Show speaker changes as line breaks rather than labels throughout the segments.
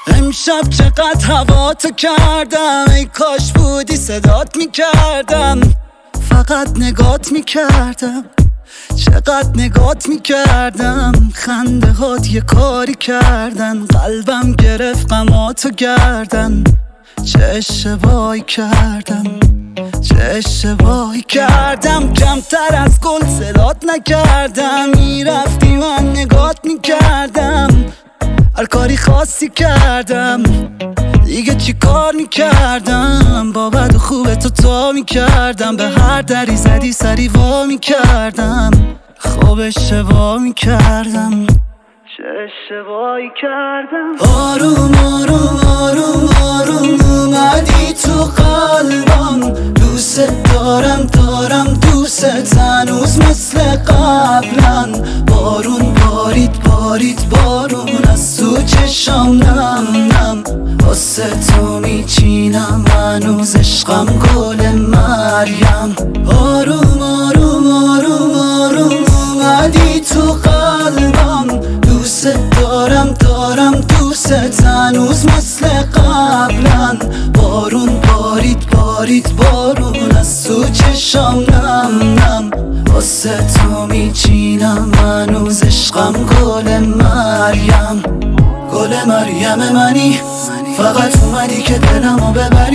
امشب چقدر هوا تو کردم، ای کاش بودی صدات میکردم. فقط نگات میکردم، چقدر نگات میکردم. خنده هات یه کاری کردن، قلبم گرفت غماتو گردن. چه اشتباهی کردم، چه اشتباهی کردم. کمتر از گل صدات نکردم، میرفتی من نگات میکردم. هر کاری خاصی کردم، دیگه چی کار میکردم. با بد و خوب تو تا میکردم، به هر دری زدی سری وا میکردم. خوب اشتباه میکردم، چه اشتباهی کردم. آروم آروم آروم آروم اومدی تو قلبم. دوست دارم دارم دوست هنوز مثل قبلا. بارون بارید بارید بارون از تو چشام نم نم. واسه تو میچینم هنوز عشقم گل مریم. آروم آروم آروم آروم اومدی تو قلبم. دوست دارم دارم دوست هنوز مثل قبلا. بارون بارید بارید بارون از تو چشام نم نم. واسه تو میچینم هنوز عشقم گل مریم. گل مریم منی، فقط اومدی که دلمو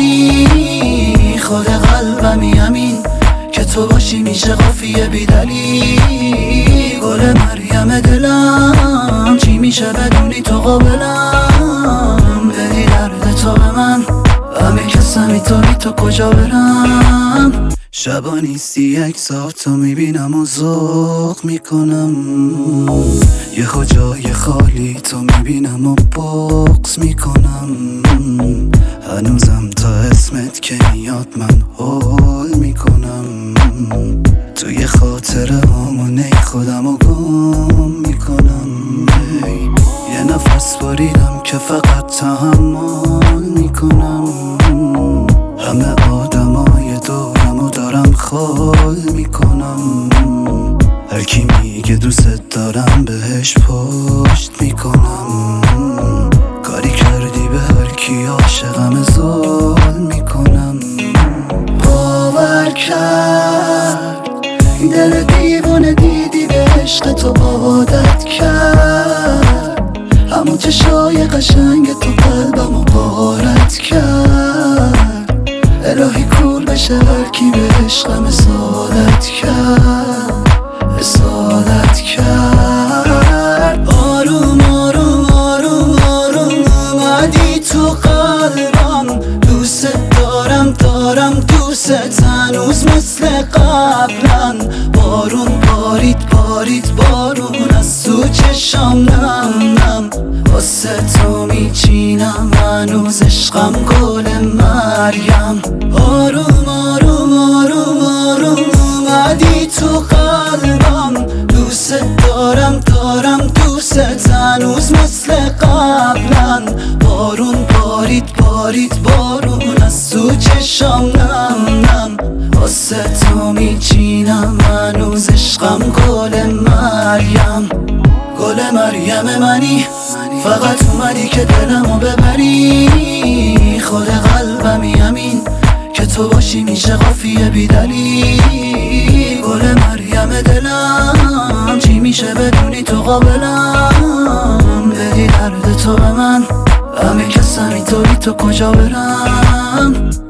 ببری. خود قلبمی همین که تو باشی میشه قافیه بیدلی. گل مریم دلم چی میشه بدونی تو قابلم. بدی درد تو به من، همه کسمی تو بی تو کجا برم. شبا نیستی یک ساعت تو میبینم و ذوق میکنم. یه جای خالی تو میبینم و بغض میکنم. هنوزم تا اسمت که میاد من هول میکنم. توی خاطره همونه خودم و گم میکنم. یه نفس باریدم که فقط تحمل میکنم. همه آدمای دورمو دارم خال میکنم. هر کی میگه دوست دارم بهش پشت میکنم. کاری کردی به هر کی عاشقم زل میکنم. باور کرد دل دیوونه دیدی به عشق تو عادت کرد. همون چشای قشنگ تو قلبمو غارت کرد. الهی کول بشه هر کی به عشقم اصالت کرد، اصالت کرد. آروم آروم آروم آروم اومدی تو قلبم. دوست دارم دارم دوست هنوز مثل قبلا. بارون بارید بارید بارون از تو چشام نم نم. واسه تو میچینم هنوز عشقم گل مریم. آروم آروم آروم آروم اومدی تو قلبم. دوست دارم دارم دوست هنوز مثل قبلا. بارون بارید بارید بارون از تو چشام نم نم. واسه تو میچینم هنوز عشقم گل مریم. گل مریم منی، فقط اومدی که دلمو ببری. خود قلبمی همین که تو باشی میشه قافیه بیدلی. گل مریم دلم چی میشه بدونی تو قابلم. بدی درد تو به من، همه کسمی تو بی تو کجا برم.